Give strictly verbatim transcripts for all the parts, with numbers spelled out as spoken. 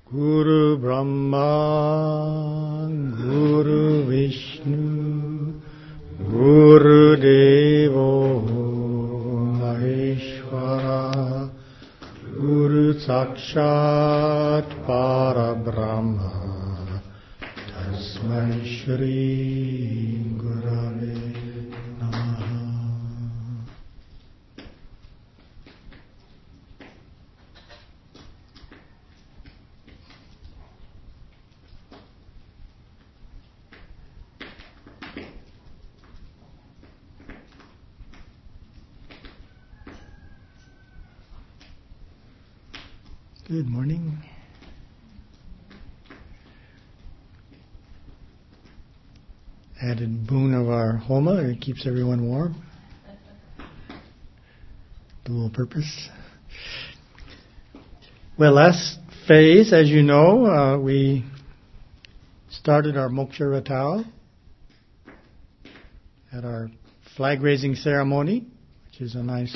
Guru Brahma, Guru Vishnu, Guru Devo Maheshwara, Guru Sakshat Parabrahma, Tasmai Shri Gurave Namaha. Good morning. Added boon of our Homa, it keeps everyone warm. Dual purpose. Well, last phase, as you know, uh, we started our Moksha Ratau at our flag raising ceremony, which is a nice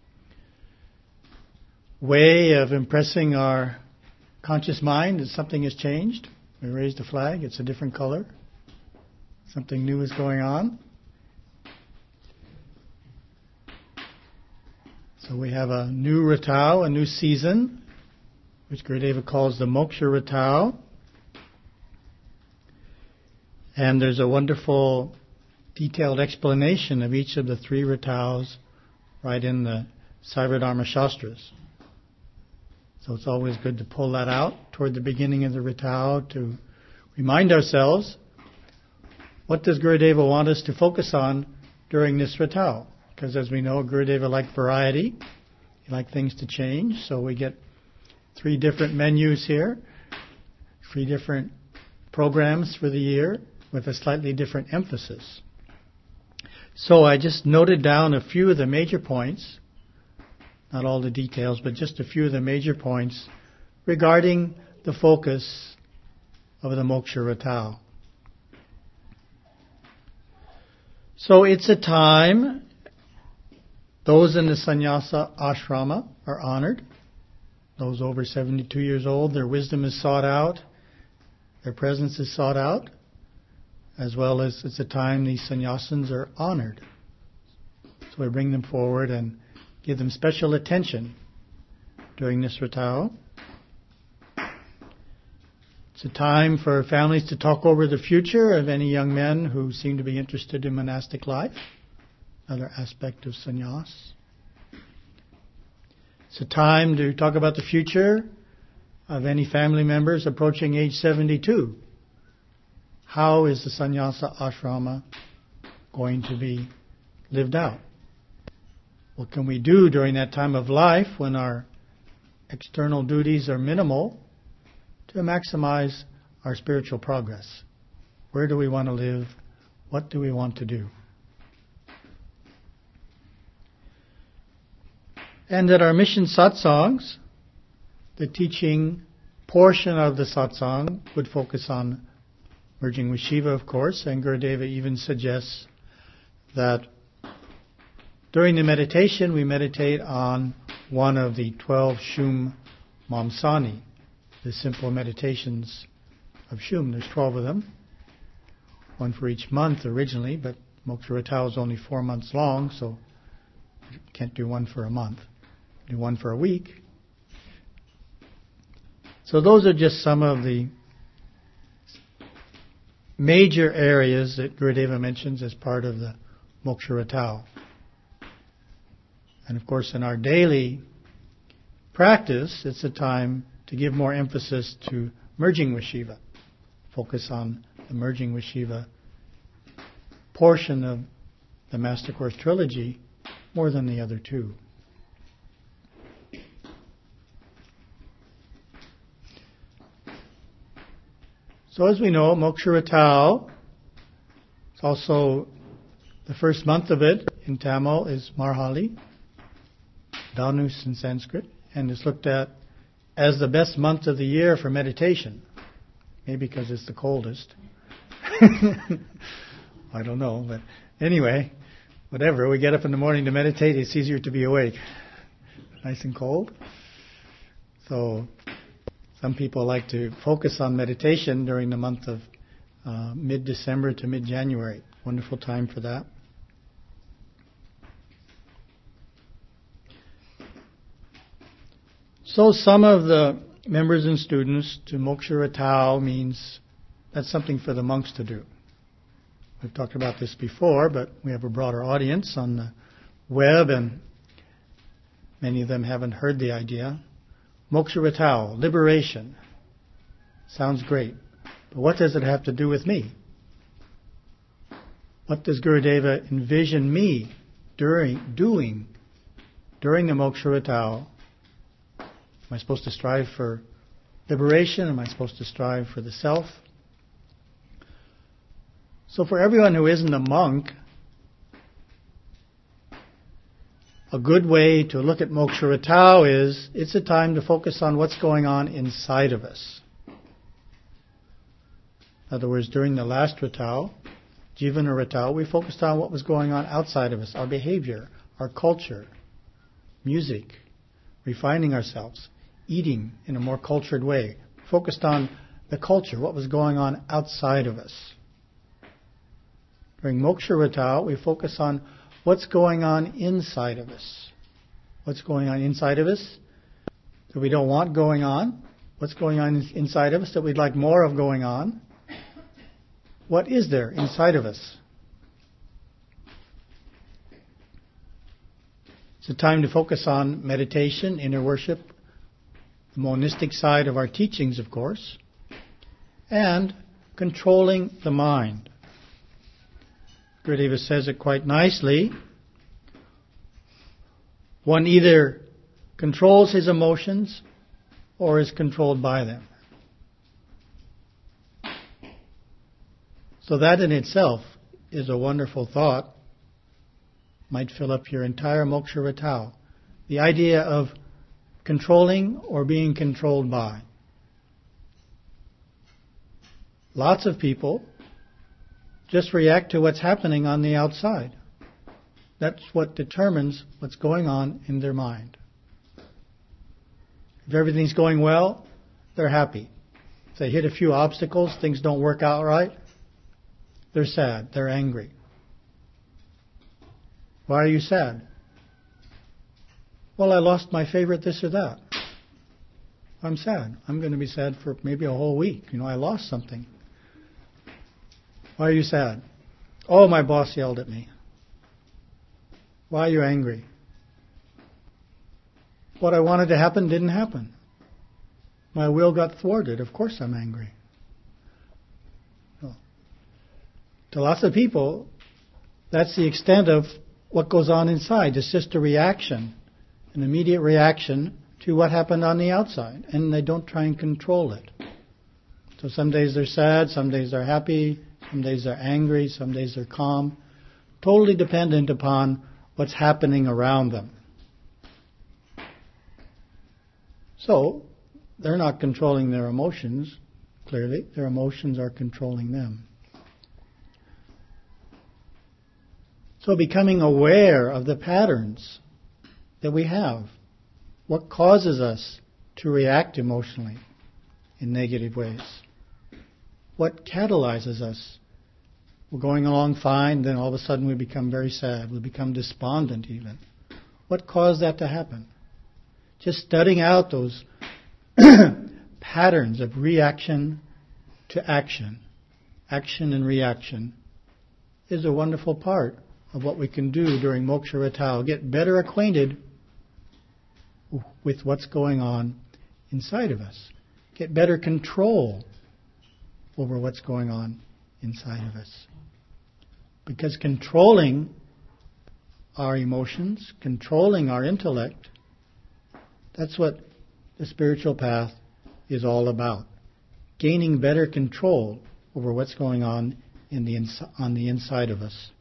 way of impressing our conscious mind that something has changed. We raised a flag, it's a different color. Something new is going on. So we have a new Ratau, a new season, which Gurudeva calls the Moksha Ratau. And there's a wonderful detailed explanation of each of the three Rataus right in the Sarvadharma Shastras. So it's always good to pull that out toward the beginning of the Ratau to remind ourselves, what does Gurudeva want us to focus on during this Ratau? Because as we know, Gurudeva liked variety. He liked things to change. So we get three different menus here, three different programs for the year with a slightly different emphasis. So I just noted down a few of the major points. Not all the details, but just a few of the major points regarding the focus of the Moksha Ratau. So it's a time, those in the sannyasa ashrama are honored. Those over seventy-two years old, their wisdom is sought out, their presence is sought out, as well as it's a time these sannyasins are honored. So we bring them forward and give them special attention during this Ratau. It's a time for families to talk over the future of any young men who seem to be interested in monastic life, another aspect of sannyas. It's a time to talk about the future of any family members approaching age seventy-two. How is the sannyasa ashrama going to be lived out? What can we do during that time of life when our external duties are minimal to maximize our spiritual progress? Where do we want to live? What do we want to do? And at our mission satsangs, the teaching portion of the satsang would focus on merging with Shiva, of course, and Gurudeva even suggests that during the meditation, we meditate on one of the twelve Shum Mamsani, the simple meditations of Shum. There's twelve of them, one for each month originally, but Moksha Ratau is only four months long, so you can't do one for a month. Do one for a week. So those are just some of the major areas that Gurudeva mentions as part of the Moksha Ratau. And of course, in our daily practice, it's a time to give more emphasis to merging with Shiva. Focus on the merging with Shiva portion of the Master Course Trilogy more than the other two. So as we know, Moksha Ratau, it's also the first month of it in Tamil is Marhali, Dhanus in Sanskrit, and is looked at as the best month of the year for meditation. Maybe because it's the coldest. I don't know, but anyway, whatever. We get up in the morning to meditate, it's easier to be awake. Nice and cold. So Some people like to focus on meditation during the month of uh, mid-December to mid-January. Wonderful time for that. So some of the members and students to Moksha Ratao means that's something for the monks to do. We've talked about this before, but we have a broader audience on the web, and many of them haven't heard the idea. Moksha Ratao, liberation. Sounds great. But what does it have to do with me? What does Gurudeva envision me during doing during the Moksha Ratao? Am I supposed to strive for liberation? Am I supposed to strive for the self? So for everyone who isn't a monk, a good way to look at Moksha Ratao is it's a time to focus on what's going on inside of us. In other words, during the last Ratao, Jivana Ratao, we focused on what was going on outside of us, our behavior, our culture, music, refining ourselves, eating in a more cultured way. Focused on the culture, what was going on outside of us. During Moksha Ratao, we focus on what's going on inside of us. What's going on inside of us that we don't want going on? What's going on inside of us that we'd like more of going on? What is there inside of us? It's a time to focus on meditation, inner worship, the monistic side of our teachings, of course, and controlling the mind. Gurudeva says it quite nicely. One either controls his emotions or is controlled by them. So that in itself is a wonderful thought. Might fill up your entire Moksha Ratao. The idea of controlling or being controlled by. Lots of people just react to what's happening on the outside. That's what determines what's going on in their mind. If everything's going well, they're happy. If they hit a few obstacles, things don't work out right, they're sad, they're angry. Why are you sad? Well, I lost my favorite this or that. I'm sad. I'm going to be sad for maybe a whole week. You know, I lost something. Why are you sad? Oh, my boss yelled at me. Why are you angry? What I wanted to happen didn't happen. My will got thwarted. Of course I'm angry. No. To lots of people, that's the extent of what goes on inside. It's just a reaction, an immediate reaction to what happened on the outside. And they don't try and control it. So some days they're sad, some days they're happy, some days they're angry, some days they're calm. Totally dependent upon what's happening around them. So, they're not controlling their emotions, clearly. Their emotions are controlling them. So becoming aware of the patterns that we have. What causes us to react emotionally in negative ways? What catalyzes us? We're going along fine, then all of a sudden we become very sad. We become despondent even. What caused that to happen? Just studying out those patterns of reaction to action, action and reaction, is a wonderful part of what we can do during Moksha Ratao. Get better acquainted with what's going on inside of us. Get better control over what's going on inside of us. Because controlling our emotions, controlling our intellect, that's what the spiritual path is all about. Gaining better control over what's going on in the ins- on the inside of us.